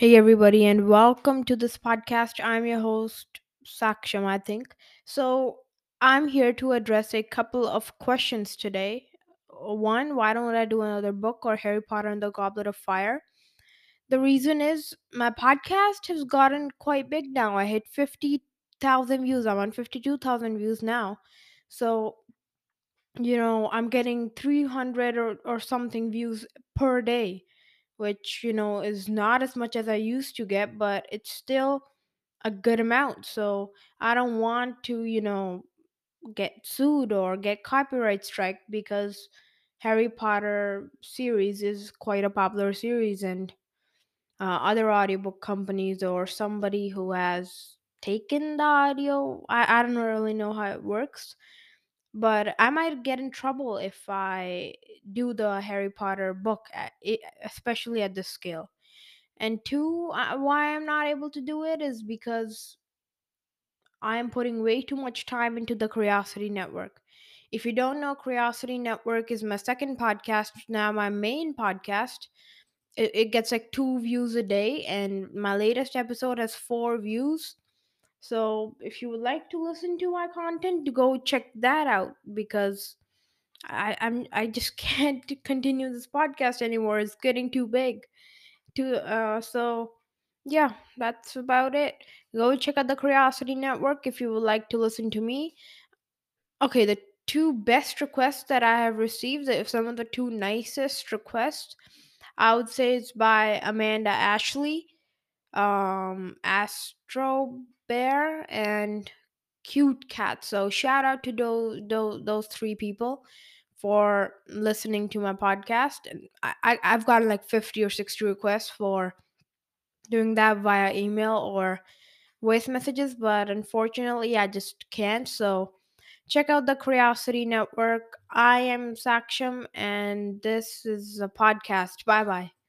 Hey, everybody, and welcome to this podcast. I'm your host, Saksham, I think. So, I'm here to address a couple of questions today. One, why don't I do another book or Harry Potter and the Goblet of Fire? The reason is my podcast has gotten quite big now. I hit 50,000 views. I'm on 52,000 views now. So, I'm getting 300 or something views per day, which is not as much as I used to get, but it's still a good amount. So I don't want to get sued or get copyright strike because Harry Potter series is quite a popular series, and other audiobook companies or somebody who has taken the audio, I don't really know how it works, but I might get in trouble if I do the Harry Potter book, especially at this scale. And two, why I'm not able to do it is because I am putting way too much time into the Curiosity Network. If you don't know, Curiosity Network is my second podcast, now my main podcast. It gets like 2 views a day, and my latest episode has 4 views. So if you would like to listen to my content, go check that out because I just can't continue this podcast anymore. It's getting too big. So yeah, that's about it. Go check out the Curiosity Network if you would like to listen to me. Okay, the two best requests that I have received, if some of the two nicest requests, I would say it's by Amanda Ashley, Astro Bear, and Cute Cat. So shout out to those three people for listening to my podcast. And I've gotten like 50 or 60 requests for doing that via email or voice messages, but unfortunately I just can't. So check out the Curiosity Network. I am Saksham, and this is a podcast. Bye bye.